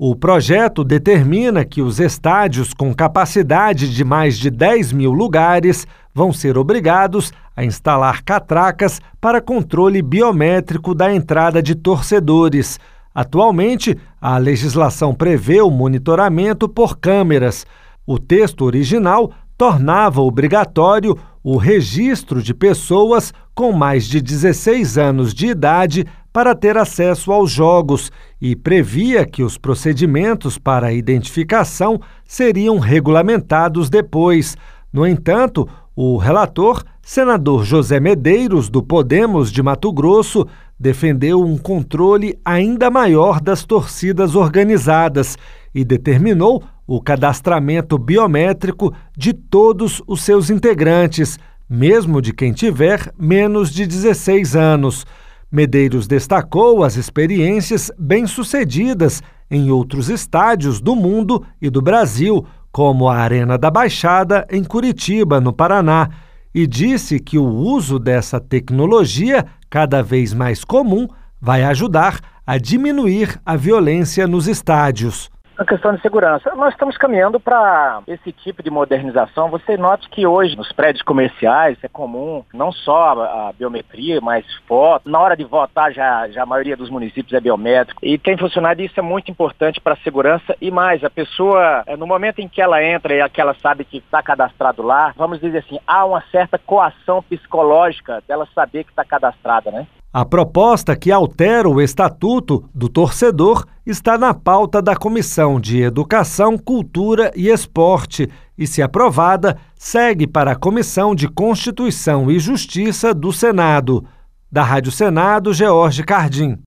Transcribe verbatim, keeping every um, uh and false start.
O projeto determina que os estádios com capacidade de mais de dez mil lugares vão ser obrigados a instalar catracas para controle biométrico da entrada de torcedores. Atualmente, a legislação prevê o monitoramento por câmeras. O texto original tornava obrigatório o registro de pessoas com mais de dezesseis anos de idade para ter acesso aos jogos e previa que os procedimentos para a identificação seriam regulamentados depois. No entanto, o relator, senador José Medeiros, do Podemos de Mato Grosso, defendeu um controle ainda maior das torcidas organizadas e determinou o cadastramento biométrico de todos os seus integrantes, mesmo de quem tiver menos de dezesseis anos. Medeiros destacou as experiências bem-sucedidas em outros estádios do mundo e do Brasil, como a Arena da Baixada, em Curitiba, no Paraná, e disse que o uso dessa tecnologia, cada vez mais comum, vai ajudar a diminuir a violência nos estádios. A questão de segurança. Nós estamos caminhando para esse tipo de modernização. Você note que hoje nos prédios comerciais é comum não só a, a biometria, mas foto. Na hora de votar já, já a maioria dos municípios é biométrico e tem funcionado, e isso é muito importante para a segurança. E mais, a pessoa, no momento em que ela entra e que ela sabe que está cadastrado lá, vamos dizer assim, há uma certa coação psicológica dela saber que está cadastrada, né? A proposta que altera o estatuto do torcedor está na pauta da Comissão de Educação, Cultura e Esporte e, se aprovada, segue para a Comissão de Constituição e Justiça do Senado. Da Rádio Senado, George Cardim.